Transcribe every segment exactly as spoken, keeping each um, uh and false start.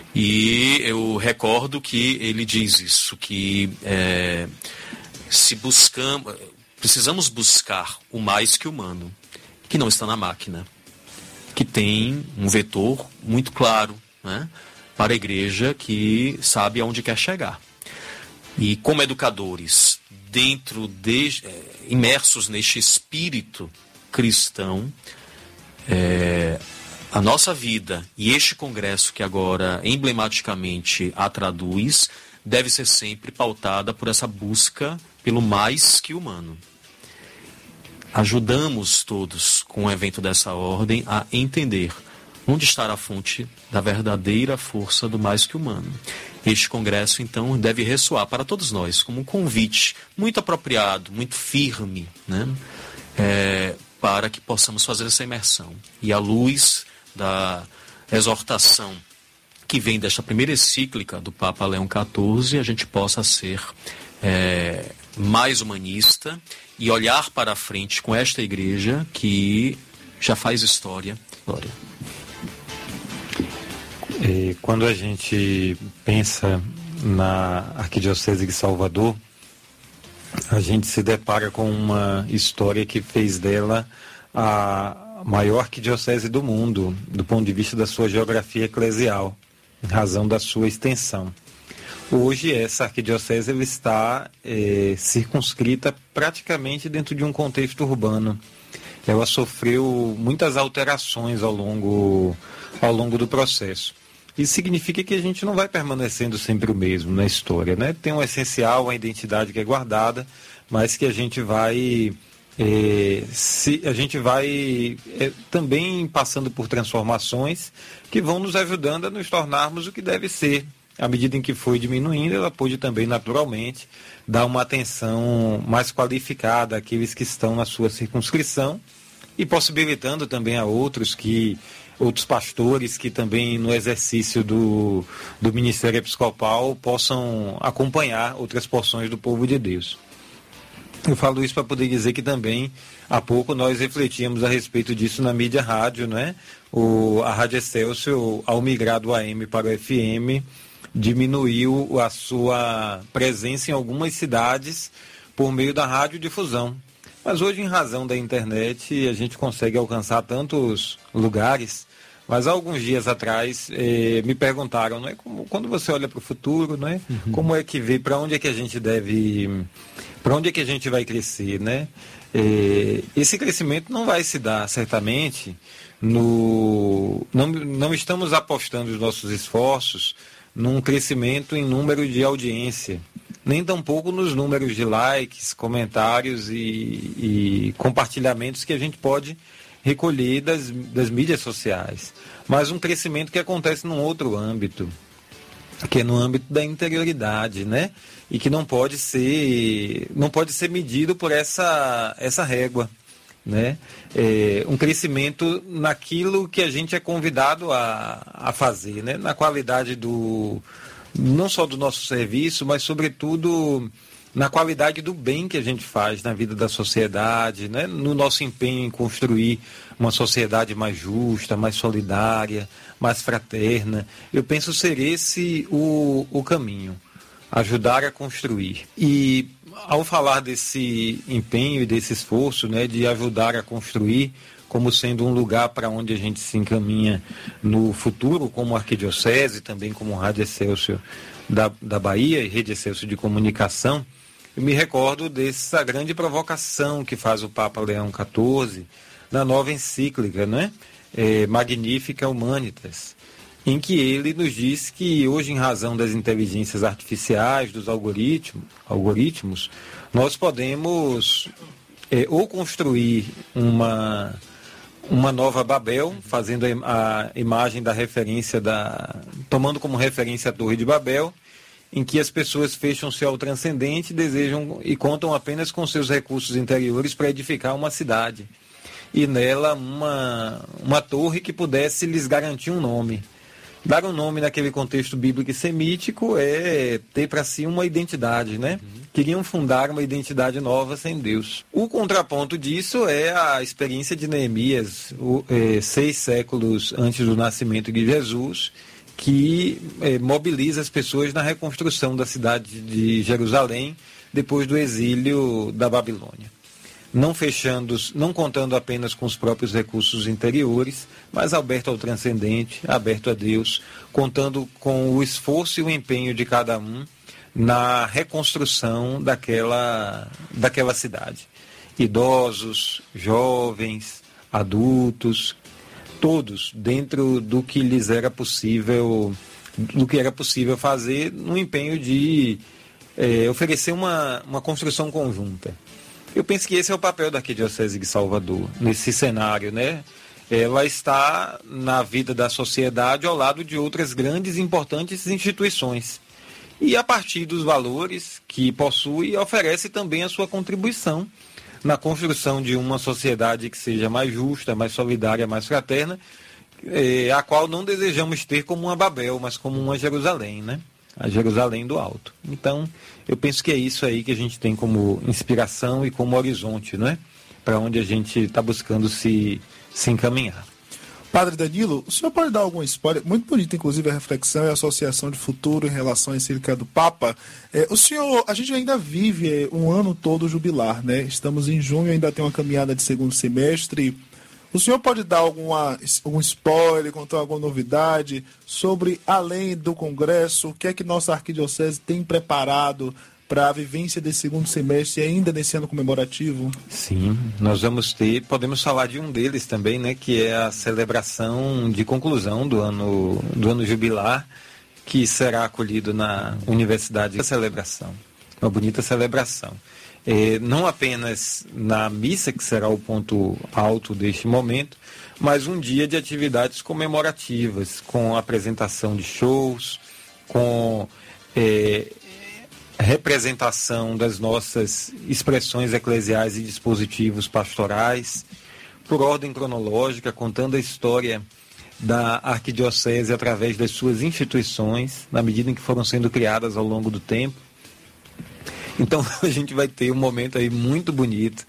E eu recordo que ele diz isso, que é, se buscamos, precisamos buscar o mais que humano, que não está na máquina, que tem um vetor muito claro, né, para a igreja que sabe aonde quer chegar. E como educadores, dentro de, é, imersos neste espírito cristão, é, a nossa vida e este congresso que agora emblematicamente a traduz, deve ser sempre pautada por essa busca pelo mais que humano. Ajudamos todos com um evento dessa ordem a entender onde está a fonte da verdadeira força do mais que humano. Este congresso, então, deve ressoar para todos nós como um convite muito apropriado, muito firme, né? É, para que possamos fazer essa imersão. E à luz da exortação que vem desta primeira encíclica do Papa Leão quatorze, a gente possa ser é, mais humanista e olhar para a frente com esta igreja que já faz história. Glória. E quando a gente pensa na Arquidiocese de Salvador, a gente se depara com uma história que fez dela a maior arquidiocese do mundo, do ponto de vista da sua geografia eclesial, em razão da sua extensão. Hoje, essa arquidiocese ela está é, circunscrita praticamente dentro de um contexto urbano. Ela sofreu muitas alterações ao longo, ao longo do processo. Isso significa que a gente não vai permanecendo sempre o mesmo na história, né? Tem um essencial, uma identidade que é guardada, mas que a gente vai... É, se, a gente vai é, também passando por transformações que vão nos ajudando a nos tornarmos o que deve ser. À medida em que foi diminuindo, ela pôde também naturalmente dar uma atenção mais qualificada àqueles que estão na sua circunscrição e possibilitando também a outros que outros pastores que também no exercício do, do ministério episcopal possam acompanhar outras porções do povo de Deus. Eu falo isso para poder dizer que também, há pouco, nós refletíamos a respeito disso na mídia rádio, né? O, a Rádio Excelsior, ao migrar do A M para o F M, diminuiu a sua presença em algumas cidades por meio da radiodifusão. Mas hoje, em razão da internet, a gente consegue alcançar tantos lugares. Mas há alguns dias atrás eh, me perguntaram, né, como, quando você olha para o futuro, né, uhum. como é que vê, para onde é que a gente deve, para onde é que a gente vai crescer, né? Eh, esse crescimento não vai se dar certamente no, não, não estamos apostando os nossos esforços num crescimento em número de audiência, nem tampouco nos números de likes, comentários e, e compartilhamentos que a gente pode recolher das, das mídias sociais, mas um crescimento que acontece num outro âmbito, que é no âmbito da interioridade, né? E que não pode ser, não pode ser medido por essa, essa régua, né? É, um crescimento naquilo que a gente é convidado a, a fazer, né? Na qualidade do, não só do nosso serviço, mas sobretudo na qualidade do bem que a gente faz na vida da sociedade, né? No nosso empenho em construir uma sociedade mais justa, mais solidária, mais fraterna. Eu penso ser esse o, o caminho, ajudar a construir. E ao falar desse empenho e desse esforço, né, de ajudar a construir como sendo um lugar para onde a gente se encaminha no futuro, como arquidiocese, também como Rádio Excelsior da, da Bahia e Rede Excelsior de Comunicação, eu me recordo dessa grande provocação que faz o Papa Leão quatorze na nova encíclica, né? É, Magnificat Humanitas, em que ele nos diz que hoje, em razão das inteligências artificiais, dos algoritmos, algoritmos nós podemos é, ou construir uma, uma nova Babel, fazendo a, a imagem da referência, da, tomando como referência a Torre de Babel, em que as pessoas fecham-se ao transcendente, desejam e contam apenas com seus recursos interiores para edificar uma cidade. E nela uma, uma torre que pudesse lhes garantir um nome. Dar um nome naquele contexto bíblico e semítico é ter para si uma identidade, né? Uhum. Queriam fundar uma identidade nova sem Deus. O contraponto disso é a experiência de Neemias, o, é, seis séculos antes do nascimento de Jesus, que eh, mobiliza as pessoas na reconstrução da cidade de Jerusalém depois do exílio da Babilônia. Não fechando, não contando apenas com os próprios recursos interiores, mas aberto ao transcendente, aberto a Deus, contando com o esforço e o empenho de cada um na reconstrução daquela, daquela cidade. Idosos, jovens, adultos, todos dentro do que lhes era possível, do que era possível fazer no empenho de é, oferecer uma, uma construção conjunta. Eu penso que esse é o papel da Arquidiocese de Salvador, nesse cenário, né? Ela está na vida da sociedade ao lado de outras grandes e importantes instituições. E a partir dos valores que possui, oferece também a sua contribuição na construção de uma sociedade que seja mais justa, mais solidária, mais fraterna, eh, a qual não desejamos ter como uma Babel, mas como uma Jerusalém, né? A Jerusalém do Alto. Então, eu penso que é isso aí que a gente tem como inspiração e como horizonte, não é? Para onde a gente está buscando se, se encaminhar. Padre Danilo, o senhor pode dar algum spoiler? Muito bonita, inclusive, a reflexão e a associação de futuro em relação à encíclica do Papa. É, o senhor, a gente ainda vive é, um ano todo jubilar, né? Estamos em junho, ainda tem uma caminhada de segundo semestre. O senhor pode dar alguma, algum spoiler, contar alguma novidade sobre, além do Congresso, o que é que nossa Arquidiocese tem preparado para a vivência desse segundo semestre, ainda nesse ano comemorativo? Sim, nós vamos ter, podemos falar de um deles também, né, que é a celebração de conclusão do ano, do ano jubilar, que será acolhido na Universidade da Celebração. Uma bonita celebração. É, não apenas na missa, que será o ponto alto deste momento, mas um dia de atividades comemorativas, com apresentação de shows, com é, representação das nossas expressões eclesiais e dispositivos pastorais, por ordem cronológica, contando a história da Arquidiocese através das suas instituições, na medida em que foram sendo criadas ao longo do tempo. Então a gente vai ter um momento aí muito bonito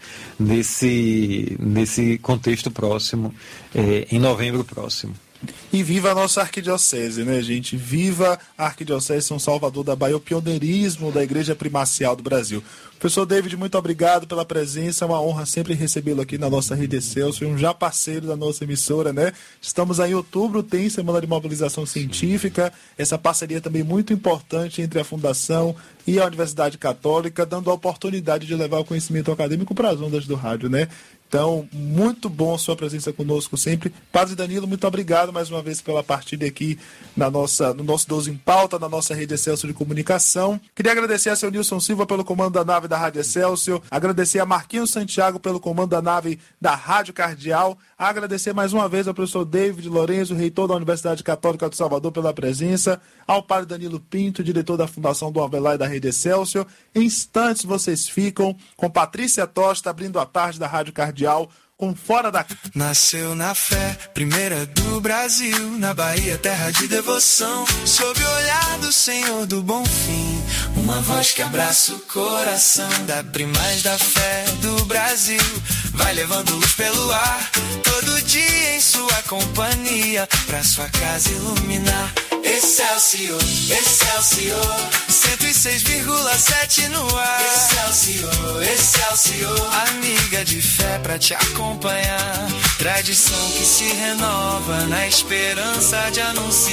nesse, nesse contexto próximo, é, em novembro próximo. E viva a nossa Arquidiocese, né, gente? Viva a Arquidiocese São Salvador da Bahia, o pioneirismo da Igreja Primacial do Brasil. Professor David, muito obrigado pela presença, é uma honra sempre recebê-lo aqui na nossa Rede Excelsior, um já parceiro da nossa emissora, né? Estamos aí em outubro, tem Semana de Mobilização Científica, essa parceria também muito importante entre a Fundação e a Universidade Católica, dando a oportunidade de levar o conhecimento acadêmico para as ondas do rádio, né? Então, muito bom a sua presença conosco sempre. Padre Danilo, muito obrigado mais uma vez pela partilha aqui na nossa, no nosso doze em Pauta, na nossa Rede Excelsior de Comunicação. Queria agradecer a seu Nilson Silva pelo comando da nave da Rádio Excelsior, agradecer a Marquinhos Santiago pelo comando da nave da Rádio Cardeal, agradecer mais uma vez ao professor David Lourenço, reitor da Universidade Católica de Salvador, pela presença, ao Padre Danilo Pinto, diretor da Fundação Dom Avelar e da Rede Excelsior. Em instantes vocês ficam com Patrícia Tosta, abrindo a tarde da Rádio Cardeal, com Fora da... Nasceu na fé, primeira do Brasil, na Bahia, terra de devoção, sob o olhar do Senhor do Bom Fim, uma voz que abraça o coração da primaz da fé do Brasil, vai levando luz pelo ar, todo dia em sua companhia, pra sua casa iluminar. Excelsior, Excelsior, cento e seis vírgula sete no ar. Excelsior, Excelsior, amiga de fé pra te acompanhar. Tradição que se renova na esperança de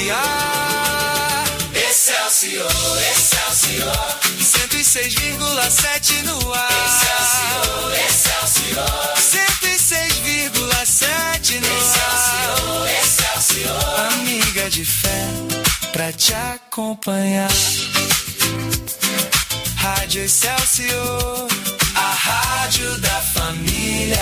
anunciar. Excelsior, Excelsior, cento e seis vírgula sete no ar. Excelsior, Excelsior, cento e seis vírgula sete no ar. Excelsior, Excelsior, amiga de fé pra te acompanhar. Rádio Excelsior, a rádio da família.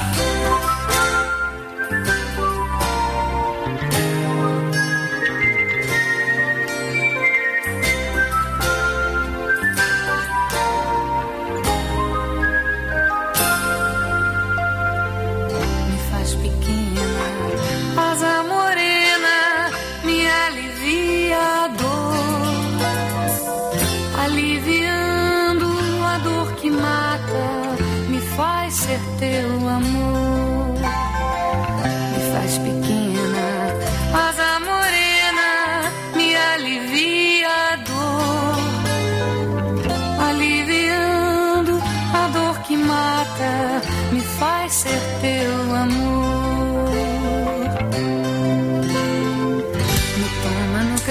Teu amor me faz pequena, asa morena,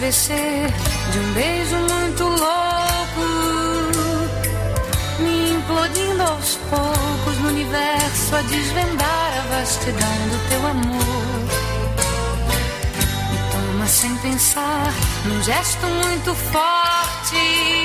crescer de um beijo muito louco, me implodindo aos poucos no universo a desvendar a vastidão do teu amor. Me toma sem pensar num gesto muito forte,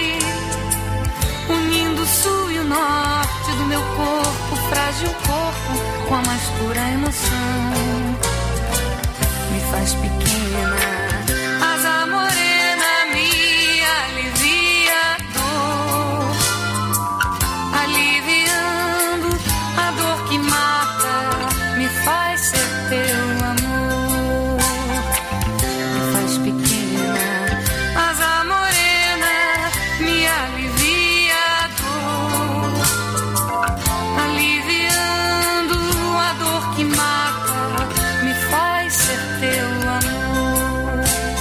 unindo o sul e o norte do meu corpo, frágil corpo, com a mais pura emoção. Me faz pequena, asa morena, me alivia a dor, aliviando a dor que mata, me faz ser teu amor. Me faz pequena, asa morena, me alivia a dor, aliviando a dor que mata, me faz ser teu amor.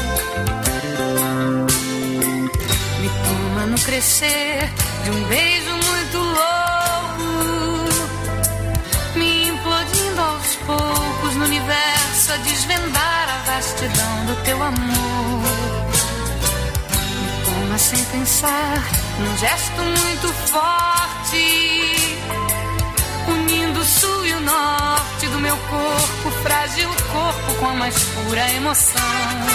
Me toma no crescer de um beijo muito louco, me implodindo aos poucos no universo a desvendar a vastidão do teu amor. Me toma sem pensar num gesto muito forte, unindo o sul e o norte do meu corpo, frágil corpo, com a mais pura emoção.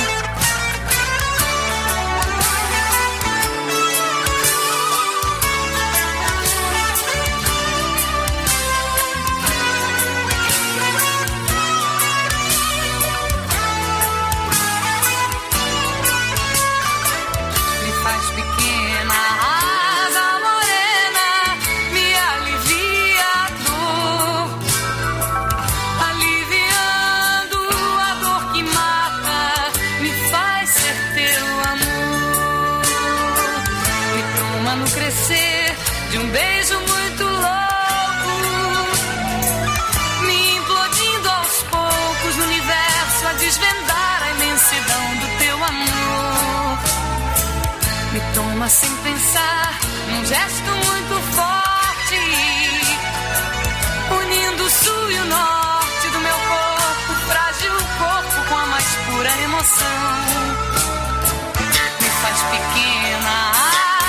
De um beijo muito louco, me implodindo aos poucos no universo a desvendar a imensidão do teu amor. Me toma sem pensar num gesto muito forte, unindo o sul e o norte do meu corpo, frágil corpo, com a mais pura emoção. Me faz pequena,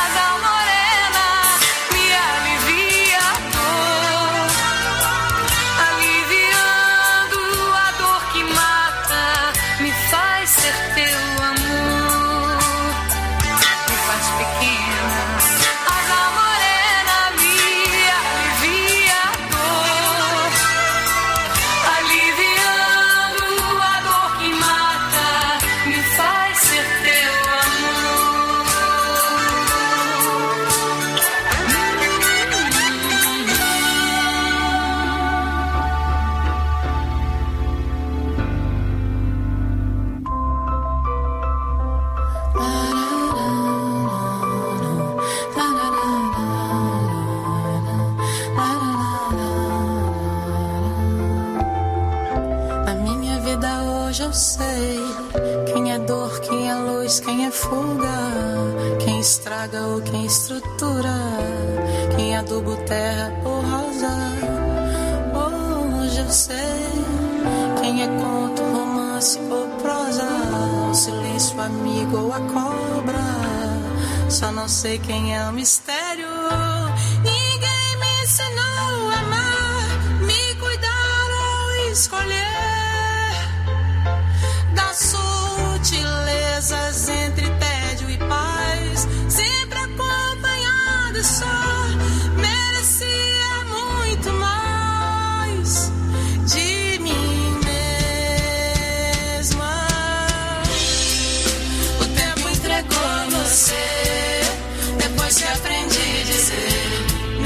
eu sei quem é dor, quem é luz, quem é fuga, quem estraga ou quem estrutura, quem aduba terra ou rosa. Hoje eu sei quem é conto, romance ou prosa, o silêncio, amigo ou a cobra. Só não sei quem é o mistério. Ninguém me ensinou a amar, me cuidar ou escolher sutilezas entre tédio e paz, sempre acompanhado só, merecia muito mais de mim mesma. O tempo entregou você, depois que aprendi a dizer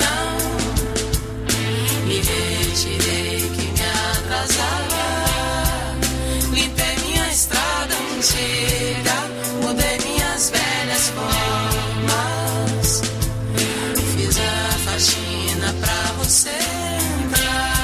não, me retirei que me atrasava, limpei minha estrada antiga, mudei minhas velhas formas, fiz a faxina pra você entrar.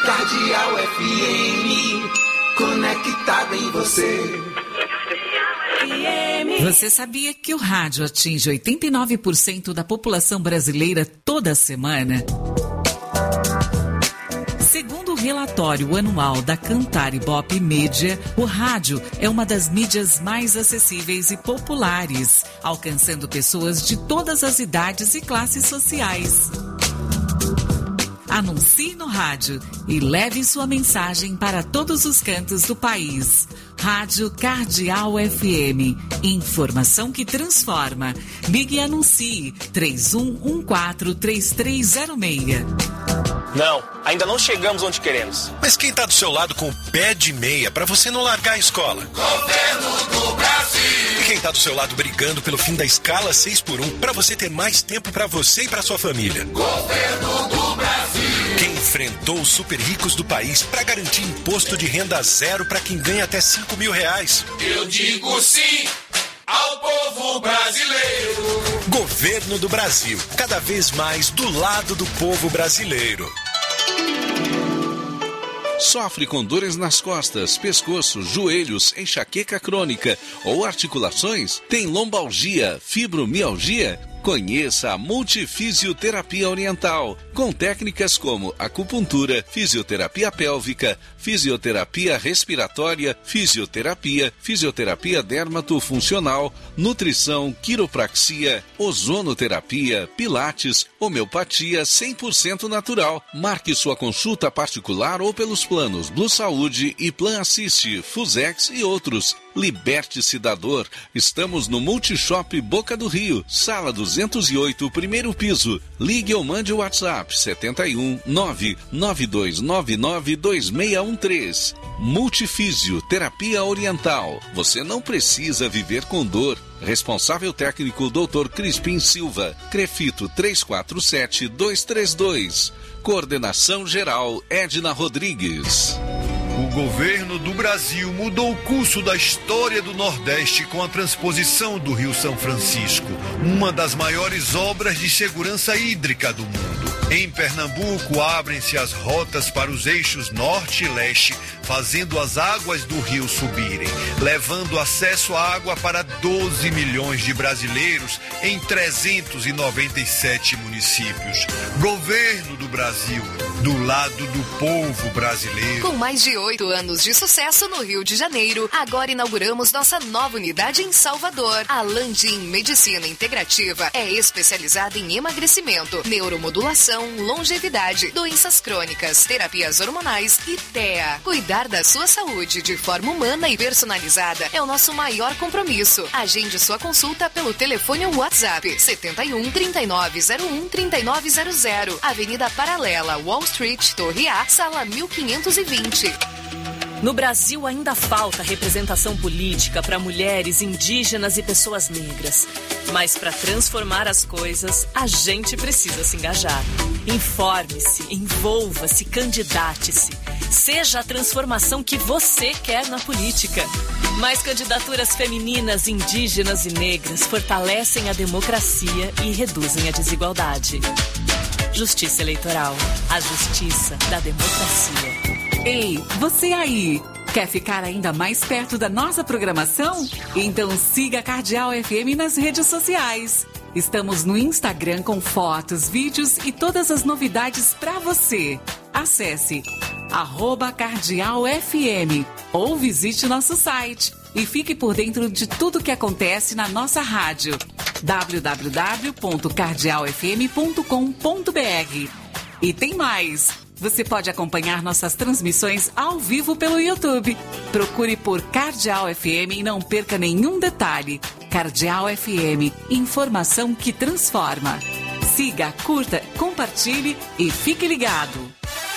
Cardeal F M, conectado em você. Você sabia que o rádio atinge oitenta e nove por cento da população brasileira toda semana? Segundo o relatório anual da Cantar Ibope Media, o rádio é uma das mídias mais acessíveis e populares, alcançando pessoas de todas as idades e classes sociais. Anuncie no rádio e leve sua mensagem para todos os cantos do país. Rádio Cardeal F M. Informação que transforma. Ligue e anuncie três um um quatro, três três zero seis. Não, ainda não chegamos onde queremos. Mas quem está do seu lado com o pé de meia para você não largar a escola? Governo do Brasil! E quem está do seu lado brigando pelo fim da escala seis por um para você ter mais tempo para você e para sua família? Governo do Brasil! Quem enfrentou os super ricos do país para garantir imposto de renda zero para quem ganha até cinco mil reais? Eu digo sim ao povo brasileiro. Governo do Brasil, cada vez mais do lado do povo brasileiro. Sofre com dores nas costas, pescoço, joelhos, enxaqueca crônica ou articulações? Tem lombalgia, fibromialgia? Conheça a Multifisioterapia Oriental, com técnicas como acupuntura, fisioterapia pélvica, fisioterapia respiratória, fisioterapia, fisioterapia dermatofuncional, nutrição, quiropraxia, ozonoterapia, pilates, homeopatia cem por cento natural. Marque sua consulta particular ou pelos planos Blue Saúde e Plan Assist, Fusex e outros. Liberte-se da dor. Estamos no Multishop Boca do Rio, sala duzentos e oito, primeiro piso. Ligue ou mande o WhatsApp sete um nove nove dois nove nove dois seis um três. Multifísio Terapia Oriental. Você não precisa viver com dor. Responsável técnico doutor Crispim Silva. Crefito três quatro sete dois três dois. Coordenação geral Edna Rodrigues. O governo do Brasil mudou o curso da história do Nordeste com a transposição do Rio São Francisco, uma das maiores obras de segurança hídrica do mundo. Em Pernambuco, abrem-se as rotas para os eixos norte e leste, fazendo as águas do rio subirem, levando acesso à água para doze milhões de brasileiros em trezentos e noventa e sete municípios. Governo do Brasil, do lado do povo brasileiro. Com mais de oito anos de sucesso no Rio de Janeiro, agora inauguramos nossa nova unidade em Salvador. A Landim Medicina Integrativa é especializada em emagrecimento, neuromodulação, longevidade, doenças crônicas, terapias hormonais e T E A. Cuidar da sua saúde de forma humana e personalizada é o nosso maior compromisso. Agende sua consulta pelo telefone ou WhatsApp sete um, trinta e nove zero um, trinta e nove zero zero, Avenida Paralela, Wall Street, Torre A, sala mil quinhentos e vinte. No Brasil ainda falta representação política para mulheres, indígenas e pessoas negras. Mas para transformar as coisas, a gente precisa se engajar. Informe-se, envolva-se, candidate-se. Seja a transformação que você quer na política. Mais candidaturas femininas, indígenas e negras fortalecem a democracia e reduzem a desigualdade. Justiça Eleitoral. A justiça da democracia. Ei, você aí! Quer ficar ainda mais perto da nossa programação? Então siga a Cardeal F M nas redes sociais. Estamos no Instagram com fotos, vídeos e todas as novidades para você. Acesse arroba Cardeal F M ou visite nosso site e fique por dentro de tudo que acontece na nossa rádio. w w w ponto cardeal f m ponto com ponto b r. E tem mais! Você pode acompanhar nossas transmissões ao vivo pelo YouTube. Procure por Cardeal F M e não perca nenhum detalhe. Cardeal F M, informação que transforma. Siga, curta, compartilhe e fique ligado.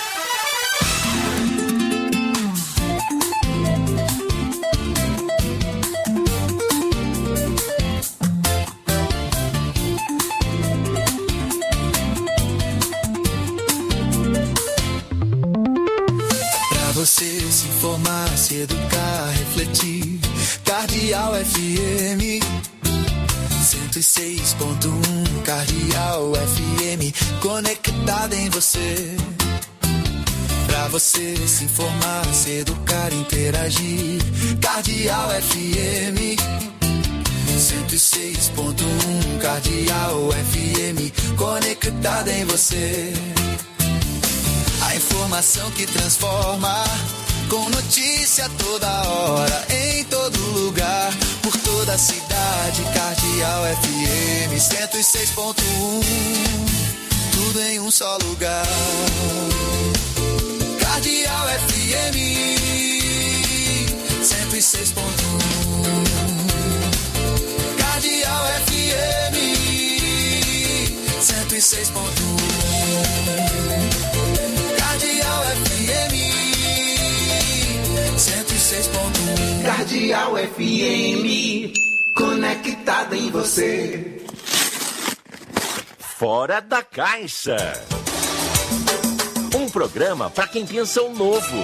Você se informar, se educar, refletir. Cardeal F M cento e seis ponto um. Cardeal F M conectada em você. Pra Pra você se informar, se educar, interagir. Cardeal F M cento e seis ponto um, Cardeal F M, conectada em você. A informação que transforma, com notícia toda hora, em todo lugar, por toda a cidade. Cardeal F M cento e seis ponto um, tudo em um só lugar. Cardeal F M cento e seis ponto um, Cardeal F M cento e seis ponto um, Cardeal F M cento e seis ponto um, Cardeal F M, conectada em você. Fora da Caixa. Um programa para quem pensa o novo.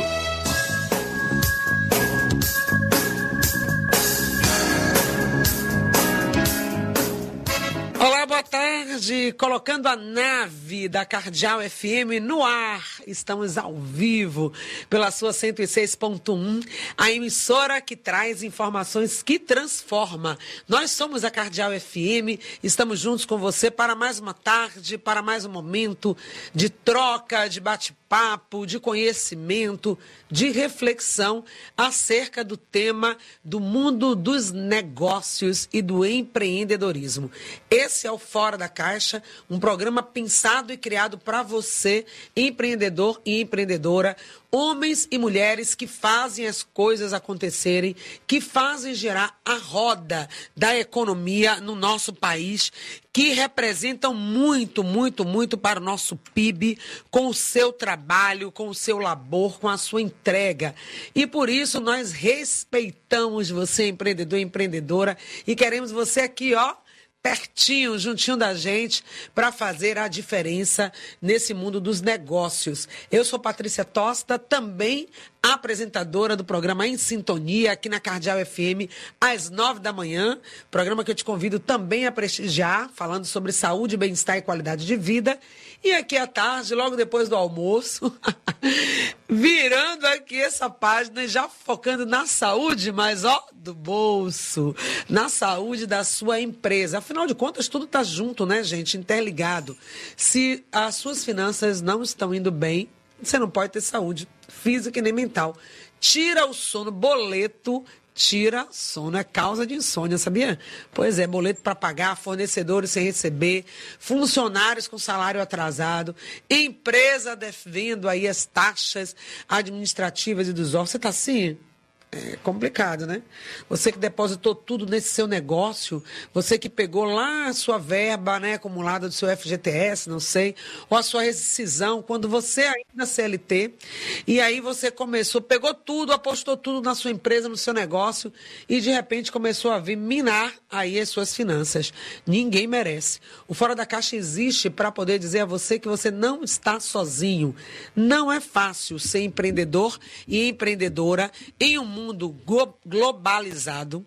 Olá, boa tarde. Colocando a nave da Cardeal F M no ar. Estamos ao vivo pela sua cento e seis ponto um, a emissora que traz informações que transforma. Nós somos a Cardeal F M, estamos juntos com você para mais uma tarde, para mais um momento de troca, de bate-papo, de conhecimento, de reflexão acerca do tema do mundo dos negócios e do empreendedorismo. Esse é o Fora da Caixa, um programa pensado e criado para você, empreendedor e empreendedora, homens e mulheres que fazem as coisas acontecerem, que fazem gerar a roda da economia no nosso país, que representam muito, muito, muito para o nosso P I B, com o seu trabalho, com o seu labor, com a sua entrega. E por isso nós respeitamos você, empreendedor e empreendedora, e queremos você aqui, ó, pertinho, juntinho da gente, para fazer a diferença nesse mundo dos negócios. Eu sou Patrícia Tosta, também apresentadora do programa Em Sintonia, aqui na Cardeal F M, às nove da manhã. Programa que eu te convido também a prestigiar, falando sobre saúde, bem-estar e qualidade de vida. E aqui à tarde, logo depois do almoço, virando aqui essa página e já focando na saúde, mas ó, do bolso, na saúde da sua empresa. Afinal de contas, tudo está junto, né, gente? Interligado. Se as suas finanças não estão indo bem, você não pode ter saúde física e nem mental. Tira o sono, boleto, tira sono, é causa de insônia, sabia? Pois é, boleto para pagar, fornecedores sem receber, funcionários com salário atrasado, empresa devendo aí as taxas administrativas e dos órgãos. Você está assim? É complicado, né? Você que depositou tudo nesse seu negócio, você que pegou lá a sua verba, né, acumulada do seu F G T S, não sei, ou a sua rescisão, quando você ainda C L T, e aí você começou, pegou tudo, apostou tudo na sua empresa, no seu negócio, e de repente começou a vir minar aí as suas finanças. Ninguém merece. O Fora da Caixa existe para poder dizer a você que você não está sozinho. Não é fácil ser empreendedor e empreendedora em um mundo mundo globalizado,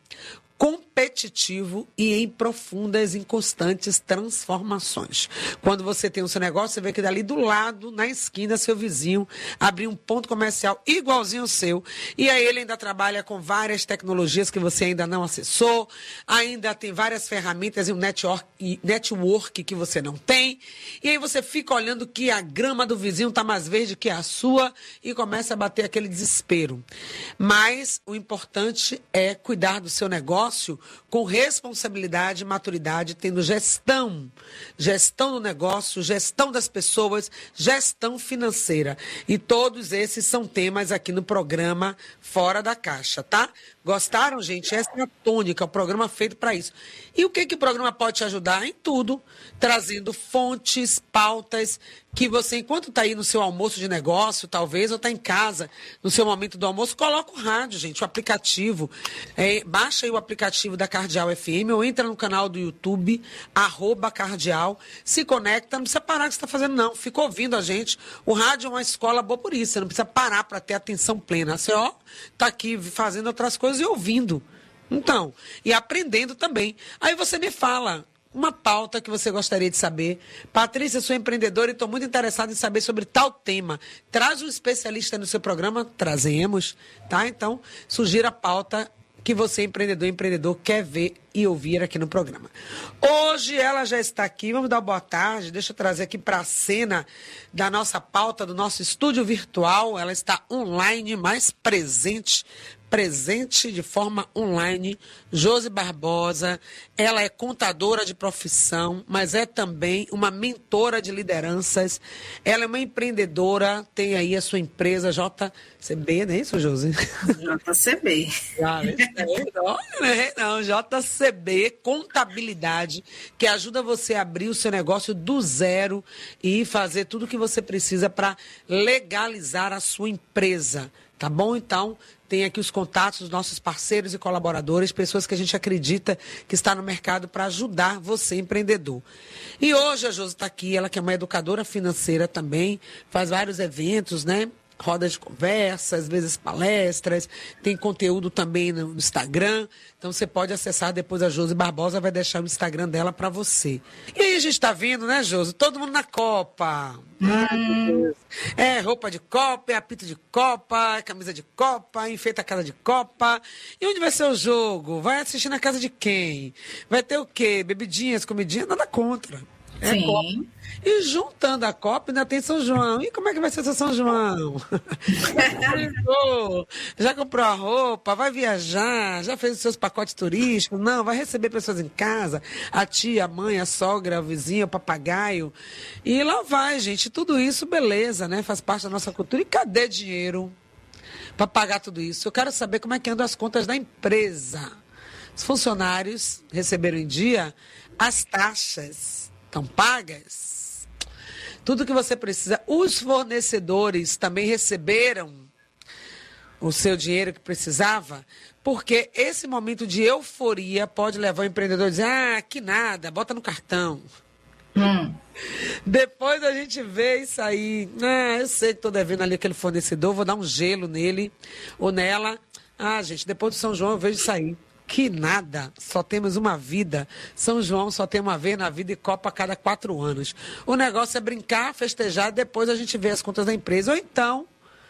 competitivo e em profundas e constantes transformações. Quando você tem o seu negócio, você vê que dali do lado, na esquina, seu vizinho abriu um ponto comercial igualzinho ao seu, e aí ele ainda trabalha com várias tecnologias que você ainda não acessou, ainda tem várias ferramentas e um network, network que você não tem, e aí você fica olhando que a grama do vizinho está mais verde que a sua e começa a bater aquele desespero. Mas o importante é cuidar do seu negócio com responsabilidade e maturidade, tendo gestão, gestão do negócio, gestão das pessoas, gestão financeira. E todos esses são temas aqui no programa Fora da Caixa, tá? Gostaram, gente? Essa é a tônica, o programa feito para isso. E o que, que o programa pode te ajudar? Em tudo, trazendo fontes, pautas, que você, enquanto está aí no seu almoço de negócio, talvez, ou está em casa, no seu momento do almoço, coloca o rádio, gente, o aplicativo. É, baixa aí o aplicativo da Cardeal F M ou entra no canal do YouTube, arroba Cardeal, se conecta, não precisa parar o que você está fazendo, não. Fica ouvindo a gente. O rádio é uma escola boa por isso, você não precisa parar para ter atenção plena. Você, ó, está aqui fazendo outras coisas e ouvindo. Então, e aprendendo também. Aí você me fala, uma pauta que você gostaria de saber. Patrícia, sou empreendedora e estou muito interessada em saber sobre tal tema. Traz um especialista no seu programa? Trazemos, tá? Então, sugira a pauta que você, empreendedor e empreendedor, quer ver e ouvir aqui no programa. Hoje ela já está aqui, vamos dar uma boa tarde, deixa eu trazer aqui para a cena da nossa pauta, do nosso estúdio virtual. Ela está online, mais presente, presente de forma online, Josi Barbosa. Ela é contadora de profissão, mas é também uma mentora de lideranças. Ela é uma empreendedora, tem aí a sua empresa J C B, não é isso, Josi? J C B. Ah, não, não, J C B, contabilidade, que ajuda você a abrir o seu negócio do zero e fazer tudo o que você precisa para legalizar a sua empresa. Tá bom? Então, tem aqui os contatos dos nossos parceiros e colaboradores, pessoas que a gente acredita que está no mercado para ajudar você, empreendedor. E hoje a Josi está aqui, ela que é uma educadora financeira também, faz vários eventos, né? Rodas de conversa, às vezes palestras, tem conteúdo também no Instagram. Então você pode acessar depois, a Josi Barbosa vai deixar o Instagram dela para você. E aí a gente está vendo, né, Josi? Todo mundo na Copa. Hum. É roupa de Copa, é apito de Copa, é camisa de Copa, enfeita a casa de Copa. E onde vai ser o jogo? Vai assistir na casa de quem? Vai ter o quê? Bebidinhas, comidinhas? Nada contra. É Sim. Copa. E juntando a Copa, ainda tem São João. E como é que vai ser seu São João? Já comprou a roupa? Vai viajar? Já fez os seus pacotes turísticos? Não, vai receber pessoas em casa? A tia, a mãe, a sogra, o vizinho, o papagaio. E lá vai, gente. Tudo isso, beleza, né? Faz parte da nossa cultura. E cadê dinheiro para pagar tudo isso? Eu quero saber como é que andam as contas da empresa. Os funcionários receberam em dia? As taxas estão pagas? Tudo que você precisa. Os fornecedores também receberam o seu dinheiro que precisava, porque esse momento de euforia pode levar o empreendedor a dizer, ah, que nada, bota no cartão. Hum. Depois a gente vê isso aí. Ah, eu sei que estou devendo ali aquele fornecedor, vou dar um gelo nele ou nela. Ah, gente, depois do São João eu vejo isso aí. Que nada, só temos uma vida. São João só tem uma vez na vida e Copa a cada quatro anos. O negócio é brincar, festejar, depois a gente vê as contas da empresa. Ou então,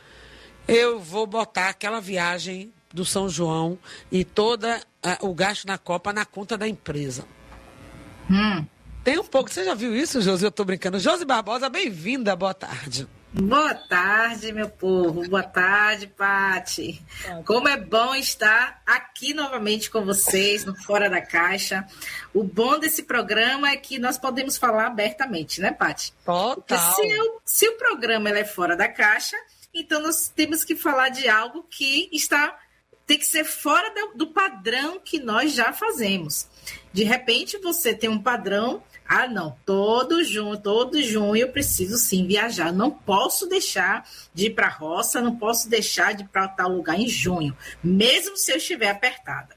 eu vou botar aquela viagem do São João e todo o gasto na Copa na conta da empresa. Hum. Tem um pouco, você já viu isso, Josi? Eu tô brincando. Josi Barbosa, bem-vinda, boa tarde. Boa tarde, meu povo. Boa tarde, Pati. Como é bom estar aqui novamente com vocês no Fora da Caixa. O bom desse programa é que nós podemos falar abertamente, né, Pati? Total. Se, eu, se o programa ele é fora da caixa, então nós temos que falar de algo que está, tem que ser fora do, do padrão que nós já fazemos. De repente, você tem um padrão. Ah, não, todo junho, todo junho eu preciso sim viajar. Não posso deixar de ir para a roça, não posso deixar de ir para tal lugar em junho, mesmo se eu estiver apertada.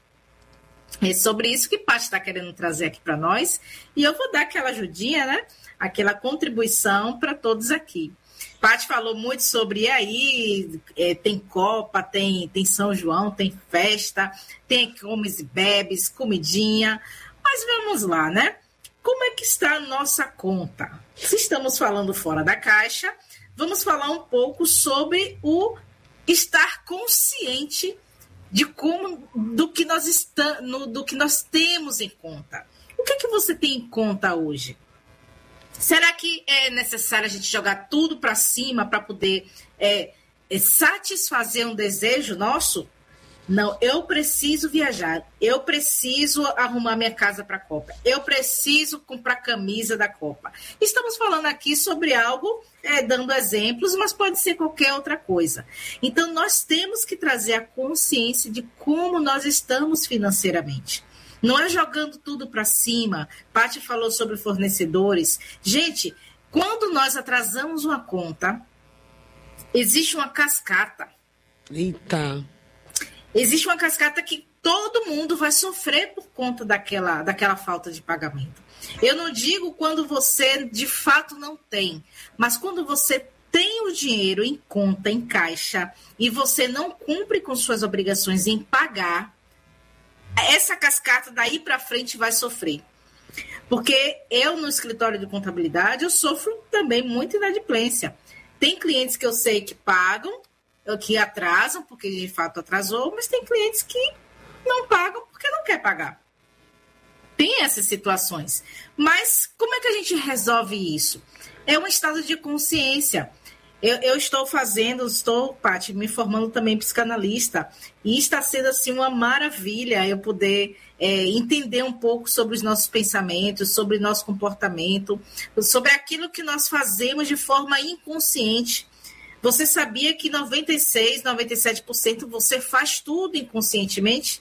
É sobre isso que Paty está querendo trazer aqui para nós. E eu vou dar aquela ajudinha, né? Aquela contribuição para todos aqui. Paty falou muito sobre, e aí, é, tem Copa, tem, tem São João, tem festa, tem comes e bebes, comidinha. Mas vamos lá, né? Como é que está a nossa conta? Se estamos falando fora da caixa, vamos falar um pouco sobre o estar consciente de como, do que nós está, no, do que nós temos em conta. O que é que você tem em conta hoje? Será que é necessário a gente jogar tudo para cima para poder é, é, satisfazer um desejo nosso? Não, eu preciso viajar, eu preciso arrumar minha casa para a Copa, eu preciso comprar camisa da Copa. Estamos falando aqui sobre algo, é, dando exemplos, mas pode ser qualquer outra coisa. Então, nós temos que trazer a consciência de como nós estamos financeiramente. Não é jogando tudo para cima. Paty falou sobre fornecedores. Gente, quando nós atrasamos uma conta, existe uma cascata. Eita... Existe uma cascata que todo mundo vai sofrer por conta daquela, daquela falta de pagamento. Eu não digo quando você de fato não tem, mas quando você tem o dinheiro em conta, em caixa, e você não cumpre com suas obrigações em pagar, essa cascata daí para frente vai sofrer. Porque eu, no escritório de contabilidade, eu sofro também muita inadimplência. Tem clientes que eu sei que pagam, que atrasam, porque de fato atrasou, mas tem clientes que não pagam porque não quer pagar. Tem essas situações. Mas como é que a gente resolve isso? É um estado de consciência. Eu, eu estou fazendo, estou, Paty, me formando também psicanalista, e está sendo assim uma maravilha eu poder é, entender um pouco sobre os nossos pensamentos, sobre nosso comportamento, sobre aquilo que nós fazemos de forma inconsciente. Você sabia que noventa e seis, noventa e sete por cento você faz tudo inconscientemente?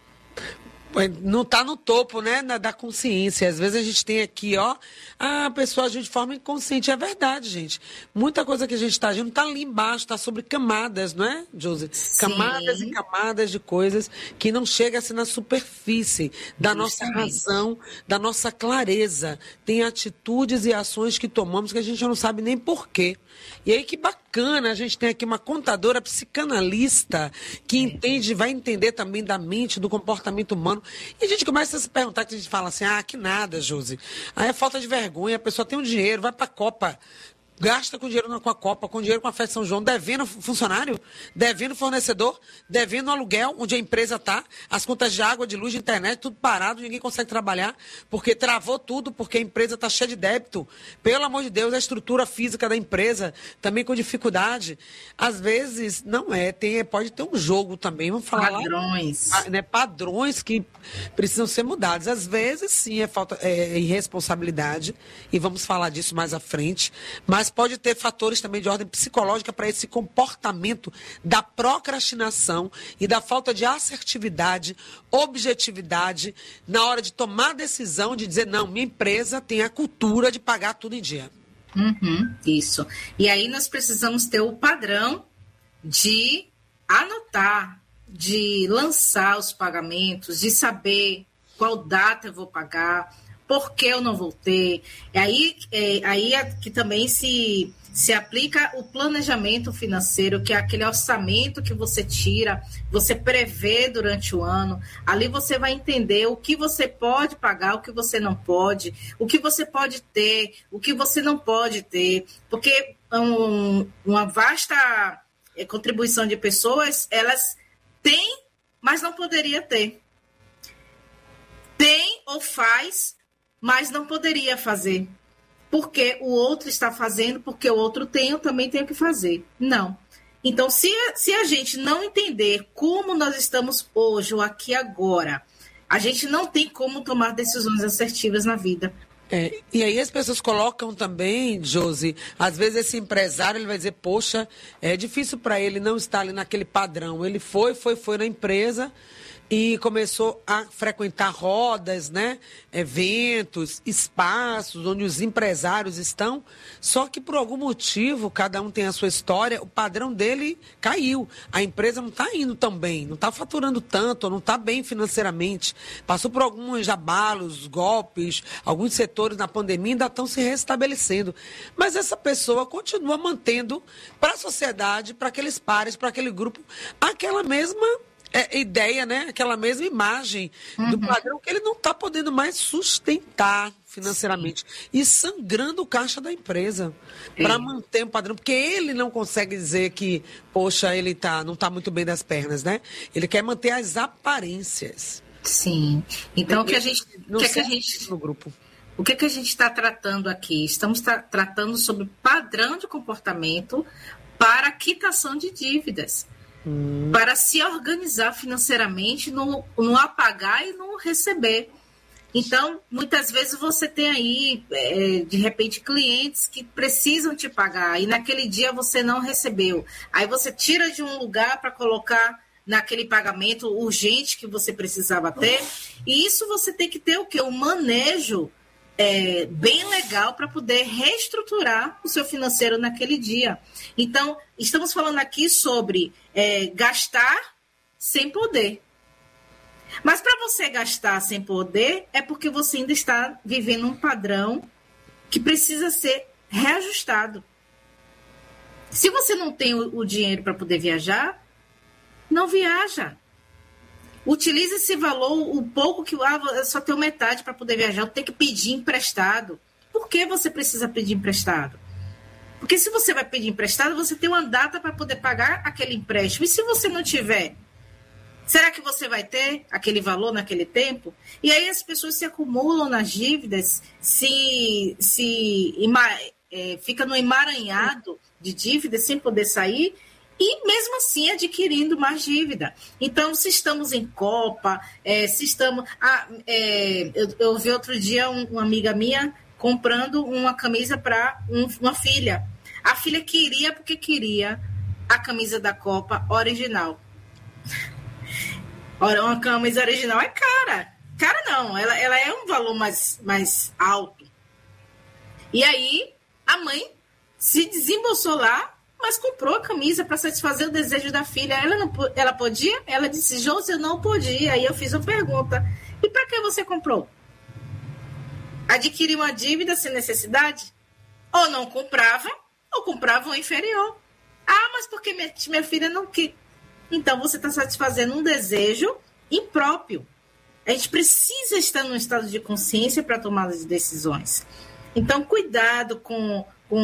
Não está no topo, né, da consciência. Às vezes a gente tem aqui, ó, a pessoa agiu de forma inconsciente. É verdade, gente. Muita coisa que a gente está agindo está ali embaixo, está sobre camadas, não é, Josi? Camadas e camadas de coisas que não chega assim na superfície da nossa razão, da nossa clareza. Tem atitudes e ações que tomamos que a gente não sabe nem porquê. E aí que bacana, a gente tem aqui uma contadora psicanalista que entende, vai entender também da mente, do comportamento humano. E a gente começa a se perguntar, que a gente fala assim, ah, que nada, Josi. Aí é falta de vergonha, a pessoa tem um dinheiro, vai para a Copa, gasta com dinheiro com a Copa, com dinheiro com a festa de São João, devendo funcionário, devendo fornecedor, devendo aluguel, onde a empresa está, as contas de água, de luz, de internet, tudo parado, ninguém consegue trabalhar, porque travou tudo, porque a empresa está cheia de débito. Pelo amor de Deus, a estrutura física da empresa também com dificuldade. Às vezes, não é, tem, pode ter um jogo também, vamos falar Padrões. lá, né, padrões que precisam ser mudados. Às vezes, sim, é, falta, é irresponsabilidade, e vamos falar disso mais à frente, mas pode ter fatores também de ordem psicológica para esse comportamento da procrastinação e da falta de assertividade, objetividade, na hora de tomar a decisão de dizer, não, minha empresa tem a cultura de pagar tudo em dia. Uhum, isso. E aí nós precisamos ter o padrão de anotar, de lançar os pagamentos, de saber qual data eu vou pagar, por que eu não vou ter. É aí, é, aí é que também se, se aplica o planejamento financeiro, que é aquele orçamento que você tira, você prevê durante o ano. Ali você vai entender o que você pode pagar, o que você não pode, o que você pode ter, o que você não pode ter. Porque um, uma vasta contribuição de pessoas, elas têm, mas não poderia ter. Tem ou faz, mas não poderia fazer. Porque o outro está fazendo, porque o outro tem, eu também tenho que fazer. Não. Então, se, se a gente não entender como nós estamos hoje ou aqui agora, a gente não tem como tomar decisões assertivas na vida. É, e aí as pessoas colocam também, Josi, às vezes esse empresário ele vai dizer, poxa, é difícil para ele não estar ali naquele padrão. Ele foi, foi, foi na empresa e começou a frequentar rodas, né, eventos, espaços onde os empresários estão, só que por algum motivo, cada um tem a sua história, o padrão dele caiu. A empresa não está indo tão bem, não está faturando tanto, não está bem financeiramente. Passou por alguns abalos, golpes, alguns setores na pandemia ainda estão se restabelecendo. Mas essa pessoa continua mantendo para a sociedade, para aqueles pares, para aquele grupo, aquela mesma É, ideia, né? Aquela mesma imagem uhum. do padrão que ele não está podendo mais sustentar financeiramente. Sim. E sangrando o caixa da empresa para manter um padrão, porque ele não consegue dizer que, poxa, ele tá, não está muito bem das pernas, né? Ele quer manter as aparências. Sim. Então, o que a gente... Não que sei é que a gente no grupo. O que, é que a gente está tratando aqui? Estamos tra- tratando sobre padrão de comportamento para quitação de dívidas. Hum. Para se organizar financeiramente, no, no apagar e no receber. Então, muitas vezes você tem aí, é, de repente, clientes que precisam te pagar e naquele dia você não recebeu. Aí você tira de um lugar para colocar naquele pagamento urgente que você precisava ter. E isso você tem que ter o quê? Um manejo é, bem legal para poder reestruturar o seu financeiro naquele dia. Então, estamos falando aqui sobre é, gastar sem poder. Mas para você gastar sem poder, é porque você ainda está vivendo um padrão que precisa ser reajustado. Se você não tem o, o dinheiro para poder viajar, não viaja. Utilize esse valor, o pouco que ah, eu só tenho metade para poder viajar, eu tenho que pedir emprestado. Por que você precisa pedir emprestado? Porque se você vai pedir emprestado, você tem uma data para poder pagar aquele empréstimo. E se você não tiver, será que você vai ter aquele valor naquele tempo? E aí as pessoas se acumulam nas dívidas, se, se é, fica no emaranhado de dívidas sem poder sair, e mesmo assim adquirindo mais dívida. Então, se estamos em Copa, é, se estamos... Ah, é, eu, eu vi outro dia um, uma amiga minha comprando uma camisa para um, uma filha. A filha queria, porque queria, a camisa da Copa original. Ora, uma camisa original é cara. Cara não, ela, ela é um valor mais, mais alto. E aí, a mãe se desembolsou lá, mas comprou a camisa para satisfazer o desejo da filha. Ela, não, ela podia? Ela disse, Josi, eu não podia. Aí eu fiz uma pergunta. E para que você comprou? Adquirir uma dívida sem necessidade? Ou não comprava, ou comprava um inferior. Ah, mas porque minha, minha filha não quis. Então você está satisfazendo um desejo impróprio. A gente precisa estar num estado de consciência para tomar as decisões. Então, cuidado com...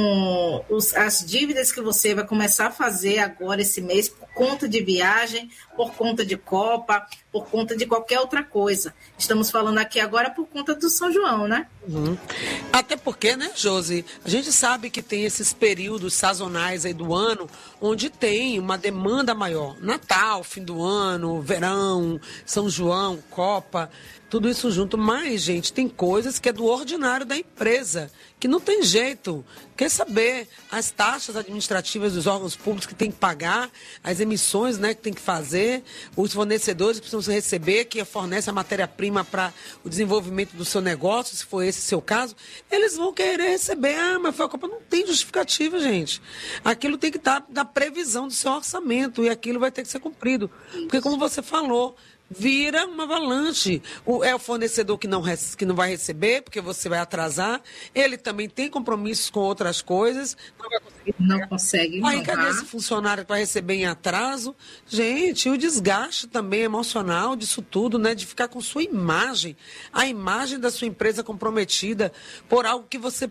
com os, as dívidas que você vai começar a fazer agora esse mês por conta de viagem, por conta de Copa, por conta de qualquer outra coisa. Estamos falando aqui agora por conta do São João, né? Uhum. Até porque, né, Josi, a gente sabe que tem esses períodos sazonais aí do ano onde tem uma demanda maior. Natal, fim do ano, verão, São João, Copa... Tudo isso junto, mas, gente, tem coisas que é do ordinário da empresa, que não tem jeito. Quer saber as taxas administrativas dos órgãos públicos que tem que pagar, as emissões, né, que tem que fazer, os fornecedores que precisam receber, que fornece a matéria-prima para o desenvolvimento do seu negócio, se for esse o seu caso, eles vão querer receber. Ah, mas foi a Copa. Não tem justificativa, gente. Aquilo tem que estar na previsão do seu orçamento e aquilo vai ter que ser cumprido. Porque, como você falou, vira uma avalanche. O, é o fornecedor que não, que não vai receber, porque você vai atrasar. Ele também tem compromissos com outras coisas. Não vai conseguir. Não consegue. Aí, cadê esse funcionário para receber em atraso? Gente, o desgaste também emocional disso tudo, né? De ficar com sua imagem, a imagem da sua empresa comprometida por algo que você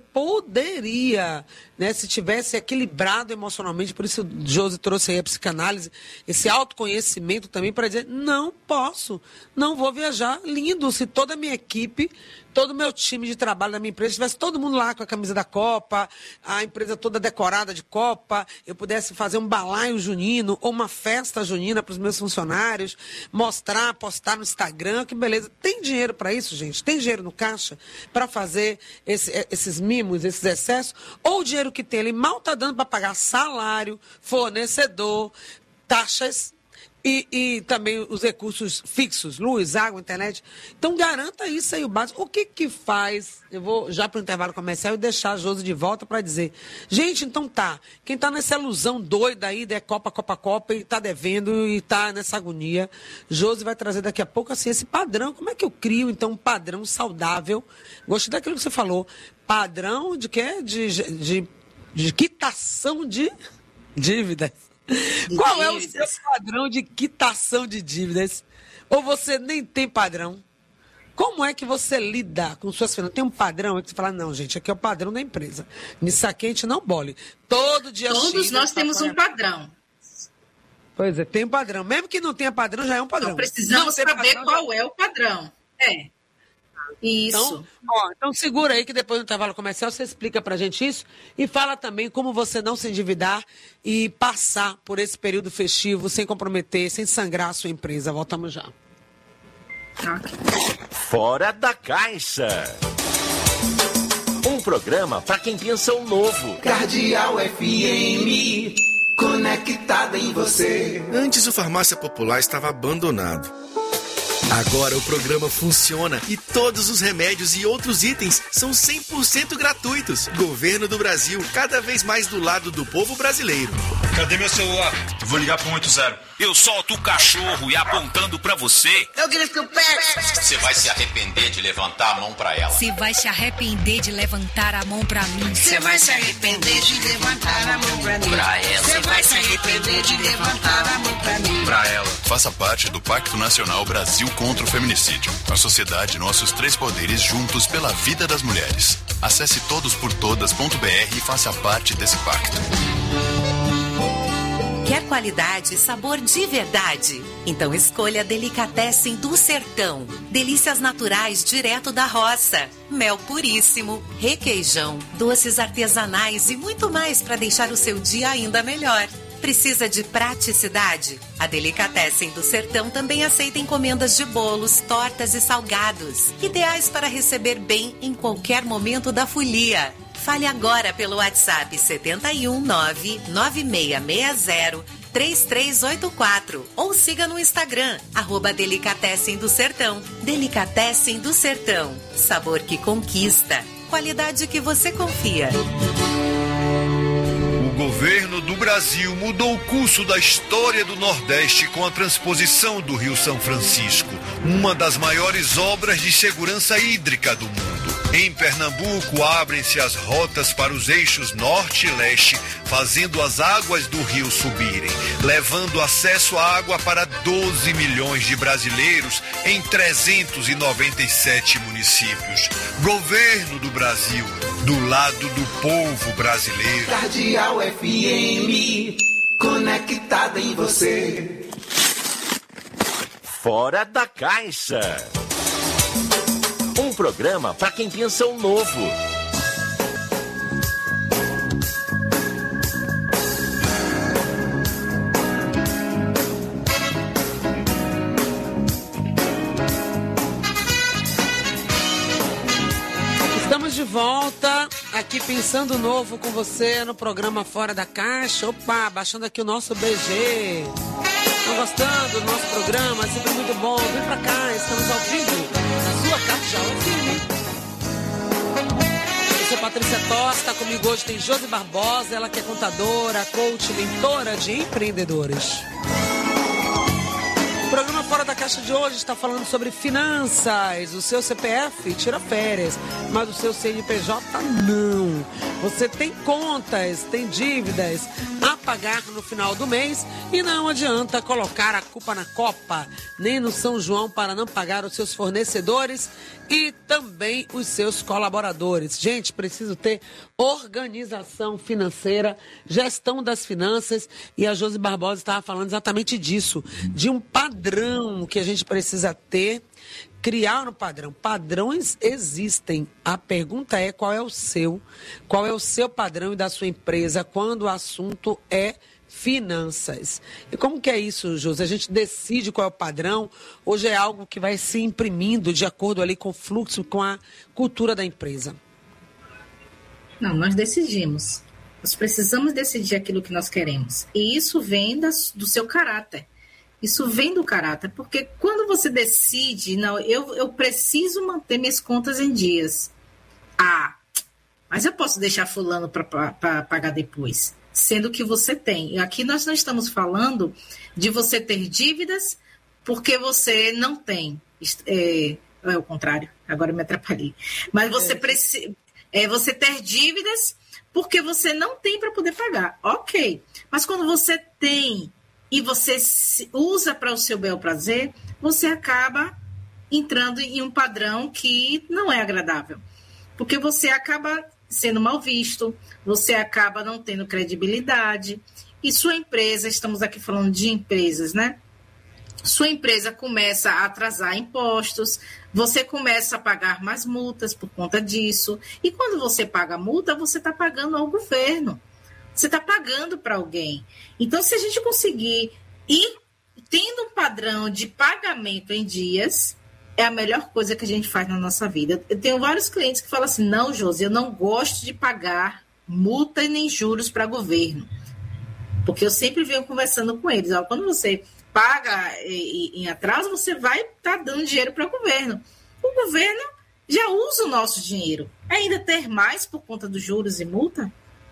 poderia, né? Se tivesse equilibrado emocionalmente. Por isso o Josi trouxe aí a psicanálise, esse autoconhecimento também para dizer, não pode. Posso, não vou viajar. Lindo se toda a minha equipe, todo o meu time de trabalho da minha empresa, tivesse todo mundo lá com a camisa da Copa, a empresa toda decorada de Copa, eu pudesse fazer um balaio junino ou uma festa junina para os meus funcionários, mostrar, postar no Instagram, que beleza. Tem dinheiro para isso, gente? Tem dinheiro no caixa para fazer esse, esses mimos, esses excessos? Ou o dinheiro que tem ali mal está dando para pagar salário, fornecedor, taxas, E, e também os recursos fixos, luz, água, internet. Então, garanta isso aí, o básico. O que que faz? Eu vou já para o intervalo comercial e deixar a Josi de volta para dizer. Gente, então tá. Quem está nessa ilusão doida aí, de Copa, Copa, Copa, e está devendo e está nessa agonia, Josi vai trazer daqui a pouco assim, esse padrão. Como é que eu crio, então, um padrão saudável? Gostei daquilo que você falou. Padrão de quê? De, de, de, de quitação de dívidas. De Qual dívidas. É o seu padrão de quitação de dívidas? Ou você nem tem padrão? Como é que você lida com suas finanças? Tem um padrão? É que você fala, não, gente, aqui é o padrão da empresa. Nisso aqui a gente não bole. Todo dia... Todos nós temos um padrão. Pois é, tem um padrão. Mesmo que não tenha padrão, já é um padrão. Não precisamos não saber padrão, qual já... é o padrão. É. Isso. Então, ó, então segura aí que depois do intervalo comercial você explica pra gente isso e fala também como você não se endividar e passar por esse período festivo sem comprometer, sem sangrar a sua empresa. Voltamos já. Fora da Caixa. Um programa para quem pensa o novo. Cardeal F M, conectada em você. Antes o Farmácia Popular estava abandonado. Agora o programa funciona e todos os remédios e outros itens são cem por cento gratuitos. Governo do Brasil, cada vez mais do lado do povo brasileiro. Cadê meu celular? Eu vou ligar pro um oito zero. Eu solto o cachorro e apontando pra você. Eu grito o pé. Você vai se arrepender de levantar a mão pra ela. Você vai se arrepender de levantar a mão pra mim. Você vai se arrepender de levantar a mão pra mim. Pra ela. Você vai se arrepender de levantar a mão pra mim. Pra ela. Faça parte do Pacto Nacional Brasil contra o Feminicídio. A sociedade, nossos três poderes juntos pela vida das mulheres. Acesse todos por todas ponto b r e faça parte desse pacto. Quer qualidade e sabor de verdade? Então escolha Delicatessen do Sertão. Delícias naturais direto da roça. Mel puríssimo, requeijão, doces artesanais e muito mais para deixar o seu dia ainda melhor. Precisa de praticidade? A Delicatessen do Sertão também aceita encomendas de bolos, tortas e salgados. Ideais para receber bem em qualquer momento da folia. Fale agora pelo WhatsApp sete um nove nove seis seis zero três três oito quatro ou siga no Instagram, arroba Delicatessen do Sertão. Delicatessen do Sertão. Sabor que conquista. Qualidade que você confia. O governo do Brasil mudou o curso da história do Nordeste com a transposição do Rio São Francisco, uma das maiores obras de segurança hídrica do mundo. Em Pernambuco, abrem-se as rotas para os eixos norte e leste, fazendo as águas do rio subirem, levando acesso à água para doze milhões de brasileiros em trezentos e noventa e sete municípios. Governo do Brasil, do lado do povo brasileiro. Cardeal F M, conectada em você. Fora da Caixa. Um programa para quem pensa o novo. Estamos de volta aqui pensando novo com você no programa Fora da Caixa. Opa, baixando aqui o nosso B G. Estão gostando do nosso programa? Sempre muito bom. Vem pra cá, estamos ao vivo na sua Cardeal F M. Eu sou Patrícia Tosta, está comigo hoje tem Josi Barbosa, ela que é contadora, coach, mentora de empreendedores. O programa Fora da Caixa de hoje está falando sobre finanças. O seu C P F tira férias, mas o seu C N P J não. Você tem contas, tem dívidas a pagar no final do mês e não adianta colocar a culpa na Copa, nem no São João para não pagar os seus fornecedores e também os seus colaboradores. Gente, preciso ter organização financeira, gestão das finanças, e a Josi Barbosa estava falando exatamente disso, de um padrão que a gente precisa ter, criar um padrão. Padrões existem. A pergunta é qual é o seu, qual é o seu padrão e da sua empresa quando o assunto é finanças. E como que é isso, Josi? A gente decide qual é o padrão, hoje é algo que vai se imprimindo de acordo ali com o fluxo, com a cultura da empresa. Não, nós decidimos. Nós precisamos decidir aquilo que nós queremos. E isso vem das, do seu caráter. Isso vem do caráter, porque quando você decide, não, eu, eu preciso manter minhas contas em dias. Ah, mas eu posso deixar fulano para pagar depois. Sendo que você tem. Aqui nós não estamos falando de você ter dívidas porque você não tem. É, é o contrário, agora eu me atrapalhei. Mas você, é. Preci, é, você ter dívidas porque você não tem para poder pagar. Ok, mas quando você tem e você usa para o seu bel prazer, você acaba entrando em um padrão que não é agradável. Porque você acaba sendo mal visto, você acaba não tendo credibilidade, e sua empresa, estamos aqui falando de empresas, né? Sua empresa começa a atrasar impostos, você começa a pagar mais multas por conta disso, e quando você paga multa, você está pagando ao governo, você está pagando para alguém. Então, se a gente conseguir ir tendo um padrão de pagamento em dias, é a melhor coisa que a gente faz na nossa vida. Eu tenho vários clientes que falam assim, não, Josi, eu não gosto de pagar multa e nem juros para governo. Porque eu sempre venho conversando com eles. Ó, quando você paga em atraso, você vai estar tá dando dinheiro para o governo. O governo já usa o nosso dinheiro. Ainda ter mais por conta dos juros e multa?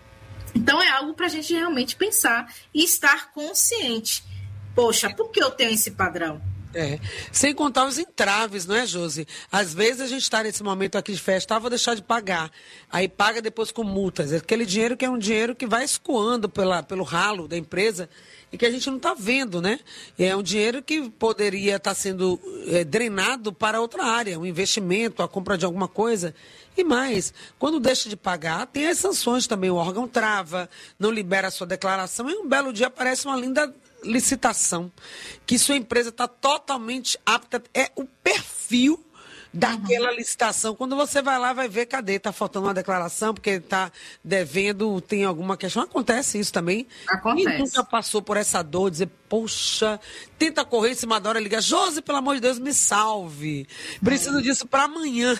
Então é algo para a gente realmente pensar e estar consciente. Poxa, por que eu tenho esse padrão? É, sem contar os entraves, não é, Josi? Às vezes a gente está nesse momento aqui de festa, ah, vou deixar de pagar. Aí paga depois com multas. É aquele dinheiro que é um dinheiro que vai escoando pela, pelo ralo da empresa e que a gente não está vendo, né? É um dinheiro que poderia estar tá sendo é, drenado para outra área, um investimento, a compra de alguma coisa. E mais, quando deixa de pagar, tem as sanções também. O órgão trava, não libera a sua declaração e um belo dia aparece uma linda licitação, que sua empresa está totalmente apta, é o perfil daquela uhum. licitação. Quando você vai lá, vai ver, cadê? Está faltando uma declaração, porque está devendo, tem alguma questão. Acontece isso também. Acontece. Quem nunca passou por essa dor, dizer, poxa, tenta correr em cima da hora, liga, Josi, pelo amor de Deus, me salve. Preciso é. disso para amanhã.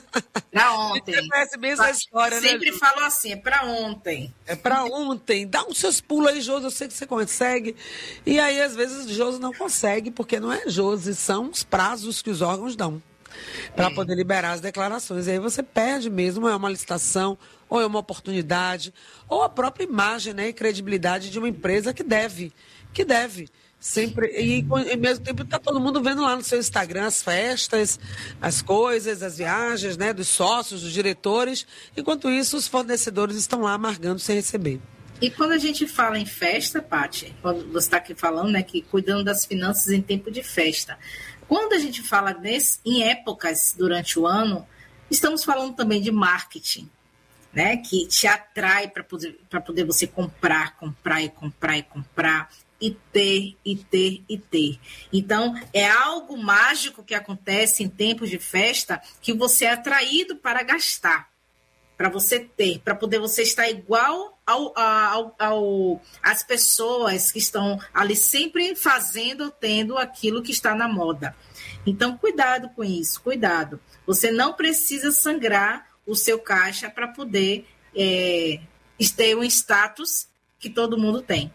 Para ontem. Você conhece bem essa história, Sempre né? Sempre falo assim, é para ontem. É para ontem. Dá uns seus pulos aí, Josi, eu sei que você consegue. E aí, às vezes, Josi não consegue, porque não é Josi, são os prazos que os órgãos dão para é. poder liberar as declarações. E aí você perde mesmo, é uma licitação, ou é uma oportunidade, ou a própria imagem, né, e credibilidade de uma empresa que deve, que deve. Sempre, e ao mesmo tempo está todo mundo vendo lá no seu Instagram as festas, as coisas, as viagens, né, dos sócios, dos diretores. Enquanto isso, os fornecedores estão lá amargando sem receber. E quando a gente fala em festa, Paty, quando você está aqui falando, né, que cuidando das finanças em tempo de festa, quando a gente fala nesse, em épocas durante o ano, estamos falando também de marketing, né, que te atrai para poder, para poder você comprar, comprar e comprar e comprar. E ter, e ter, e ter. Então, é algo mágico que acontece em tempos de festa que você é atraído para gastar, para você ter, para poder você estar igual ao, ao, ao, às pessoas que estão ali sempre fazendo, tendo aquilo que está na moda. Então, cuidado com isso, cuidado. Você não precisa sangrar o seu caixa para poder é, ter um status que todo mundo tem.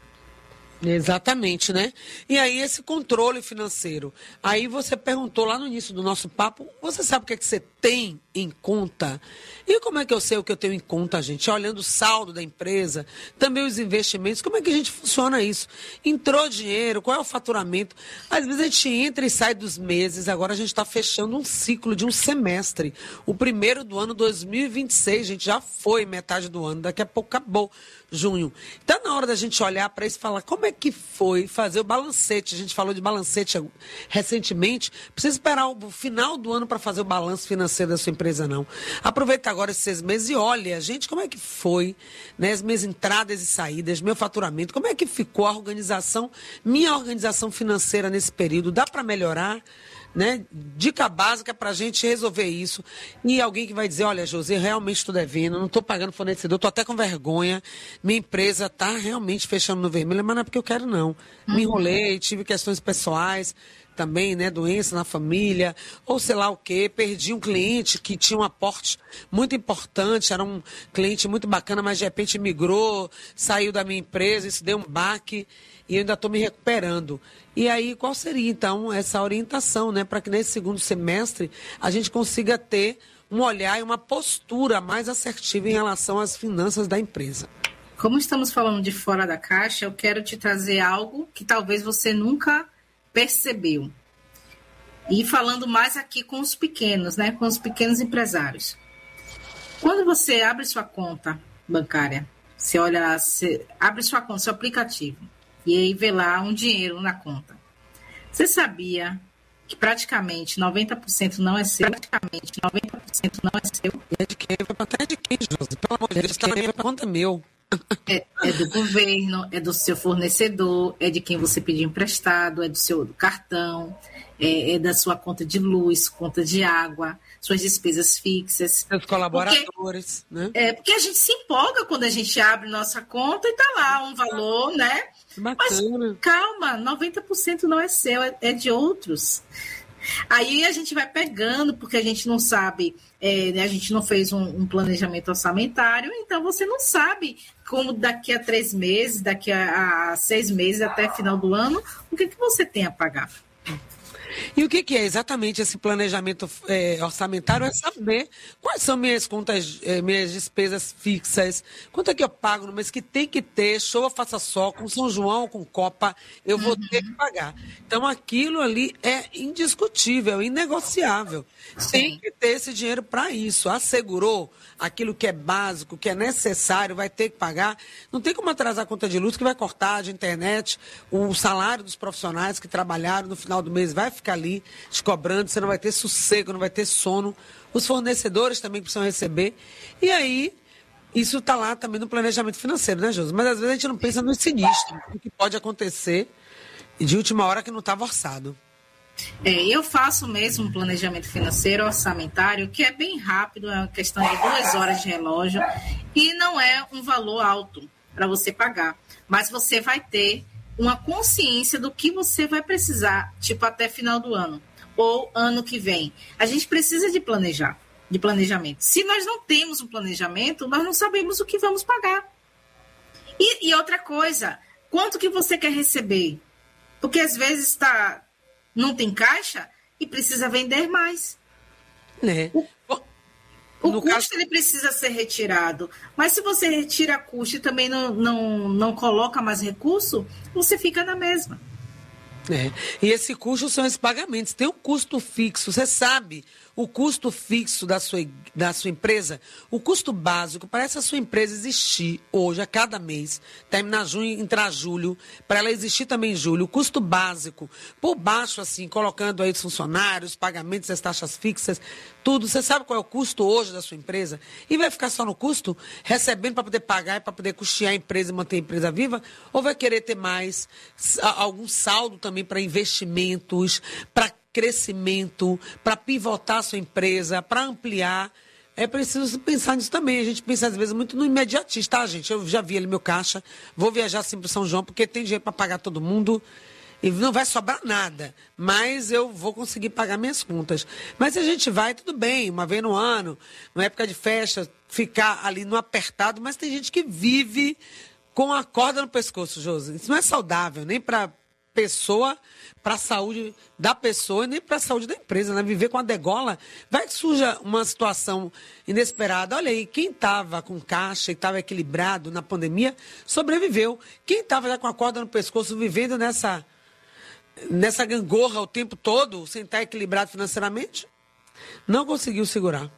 Exatamente, né? E aí esse controle financeiro. Aí você perguntou lá no início do nosso papo, você sabe o que é que você tem em conta? E como é que eu sei o que eu tenho em conta, gente? Olhando o saldo da empresa, também os investimentos, como é que a gente funciona isso? Entrou dinheiro, qual é o faturamento? Às vezes a gente entra e sai dos meses, agora a gente está fechando um ciclo de um semestre. O primeiro do ano dois mil e vinte e seis, gente, já foi metade do ano, daqui a pouco acabou junho. Então, na hora da gente olhar para isso e falar como é que foi fazer o balancete, a gente falou de balancete recentemente, precisa esperar o final do ano para fazer o balanço financeiro da sua empresa, não. Aproveita agora esses seis meses e olha, gente, como é que foi, né, as minhas entradas e saídas, meu faturamento, como é que ficou a organização, minha organização financeira nesse período, dá para melhorar? Né? Dica básica para a gente resolver isso. E alguém que vai dizer, olha, José, realmente estou devendo, não estou pagando fornecedor, estou até com vergonha, minha empresa está realmente fechando no vermelho, mas não é porque eu quero, não. Me enrolei, tive questões pessoais também, né, doença na família, ou sei lá o quê, perdi um cliente que tinha um aporte muito importante, era um cliente muito bacana, mas de repente migrou, saiu da minha empresa, isso deu um baque, e eu ainda estou me recuperando. E aí, qual seria, então, essa orientação, né, para que nesse segundo semestre a gente consiga ter um olhar e uma postura mais assertiva em relação às finanças da empresa? Como estamos falando de fora da caixa, eu quero te trazer algo que talvez você nunca percebeu. E falando mais aqui com os pequenos, né, com os pequenos empresários. Quando você abre sua conta bancária, você olha, você abre sua conta, seu aplicativo, e aí vê lá um dinheiro na conta. Você sabia que praticamente noventa por cento não é seu? Praticamente noventa por cento não é seu. É de quem? Até de quem, Josi? Pelo amor de Deus, está na minha conta, meu. É, é do governo, é do seu fornecedor, é de quem você pediu emprestado, é do seu cartão, é, é da sua conta de luz, conta de água, suas despesas fixas. Os colaboradores, porque, né? É, porque a gente se empolga quando a gente abre nossa conta e tá lá um valor, né? Bacana. Mas calma, noventa por cento não é seu, é, é de outros. Aí a gente vai pegando, porque a gente não sabe, é, né, a gente não fez um, um planejamento orçamentário, então você não sabe como daqui a três meses, daqui a, a seis meses, até final do ano, o que, que você tem a pagar. E o que, que é exatamente esse planejamento é, orçamentário? É saber quais são minhas contas, é, minhas despesas fixas, quanto é que eu pago no mês que tem que ter, show, faça só, com São João, com Copa, eu vou uhum. ter que pagar. Então, aquilo ali é indiscutível, inegociável. Sim. Tem que ter esse dinheiro para isso. Assegurou aquilo que é básico, que é necessário, vai ter que pagar. Não tem como atrasar a conta de luz, que vai cortar de internet, o salário dos profissionais que trabalharam no final do mês vai ficar ali te cobrando, você não vai ter sossego, não vai ter sono. Os fornecedores também precisam receber. E aí, isso está lá também no planejamento financeiro, né, Josi? Mas às vezes a gente não pensa no sinistro, o que pode acontecer de última hora que não estava orçado. É, eu faço mesmo um planejamento financeiro orçamentário, que é bem rápido, é uma questão de duas horas de relógio, e não é um valor alto para você pagar. Mas você vai ter uma consciência do que você vai precisar, tipo, até final do ano, ou ano que vem. A gente precisa de planejar, de planejamento. Se nós não temos um planejamento, nós não sabemos o que vamos pagar. E, e outra coisa, quanto que você quer receber? Porque às vezes tá, não tem caixa e precisa vender mais. É. O, o no custo caso... ele precisa ser retirado. Mas se você retira custo e também não, não, não coloca mais recurso, você fica na mesma. É. E esse custo são esses pagamentos. Tem um custo fixo. Você sabe o custo fixo da sua, da sua empresa? O custo básico para essa sua empresa existir hoje, a cada mês, terminar junho, entrar julho, para ela existir também em julho, o custo básico, por baixo, assim, colocando aí os funcionários, pagamentos, as taxas fixas, tudo. Você sabe qual é o custo hoje da sua empresa? E vai ficar só no custo, recebendo para poder pagar e para poder custear a empresa e manter a empresa viva? Ou vai querer ter mais, algum saldo também para investimentos, para crescimento, para pivotar a sua empresa, para ampliar? É preciso pensar nisso também. A gente pensa, às vezes, muito no imediatista, tá, gente? Eu já vi ali meu caixa, vou viajar assim para São João, porque tem dinheiro para pagar todo mundo e não vai sobrar nada, mas eu vou conseguir pagar minhas contas. Mas se a gente vai, tudo bem, uma vez no ano, numa época de festa, ficar ali no apertado, mas tem gente que vive com a corda no pescoço, Josi. Isso não é saudável, nem para pessoa, para a saúde da pessoa e nem para a saúde da empresa, né? Viver com a degola, vai que surja uma situação inesperada. Olha aí, quem estava com caixa e estava equilibrado na pandemia, sobreviveu. Quem estava já com a corda no pescoço, vivendo nessa, nessa gangorra o tempo todo, sem estar equilibrado financeiramente, não conseguiu segurar.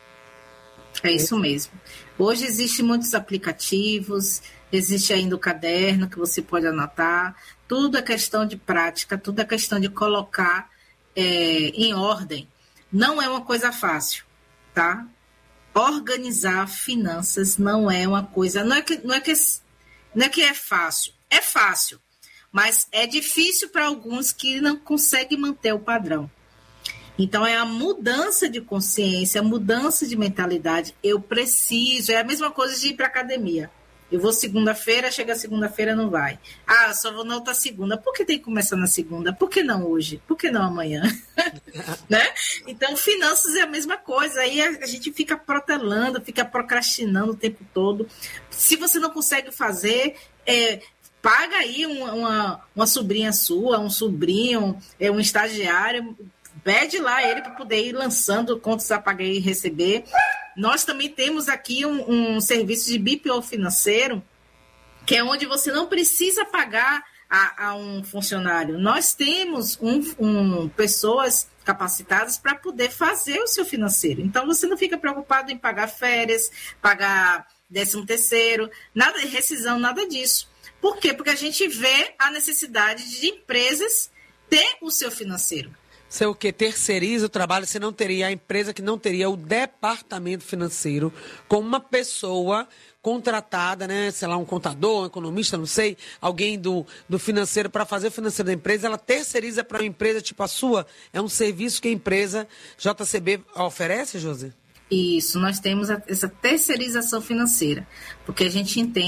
É isso mesmo. Hoje existem muitos aplicativos, existe ainda o caderno que você pode anotar. Tudo é questão de prática, tudo é questão de colocar é, em ordem. Não é uma coisa fácil, tá? Organizar finanças não é uma coisa... Não é que, não é que, não é, que é fácil. É fácil, mas é difícil para alguns que não conseguem manter o padrão. Então, é a mudança de consciência, a mudança de mentalidade. Eu preciso... É a mesma coisa de ir para a academia. Eu vou segunda-feira, chega segunda-feira, não vai. Ah, só vou na outra segunda. Por que tem que começar na segunda? Por que não hoje? Por que não amanhã? Né? Então, finanças é a mesma coisa. Aí a, a gente fica protelando, fica procrastinando o tempo todo. Se você não consegue fazer, é, paga aí uma, uma, uma sobrinha sua, um sobrinho, é, um estagiário, pede lá ele para poder ir lançando contas a pagar e receber. Nós também temos aqui um, um serviço de B P O financeiro, que é onde você não precisa pagar a, a um funcionário. Nós temos um, um, pessoas capacitadas para poder fazer o seu financeiro. Então, você não fica preocupado em pagar férias, pagar décimo terceiro, nada de rescisão, nada disso. Por quê? Porque a gente vê a necessidade de empresas ter o seu financeiro. Se o que terceiriza o trabalho, você não teria a empresa que não teria o departamento financeiro com uma pessoa contratada, né, sei lá, um contador, um economista, não sei, alguém do, do financeiro para fazer o financeiro da empresa, ela terceiriza para uma empresa tipo a sua. É um serviço que a empresa J C B oferece, José? Isso, nós temos essa terceirização financeira, porque a gente entende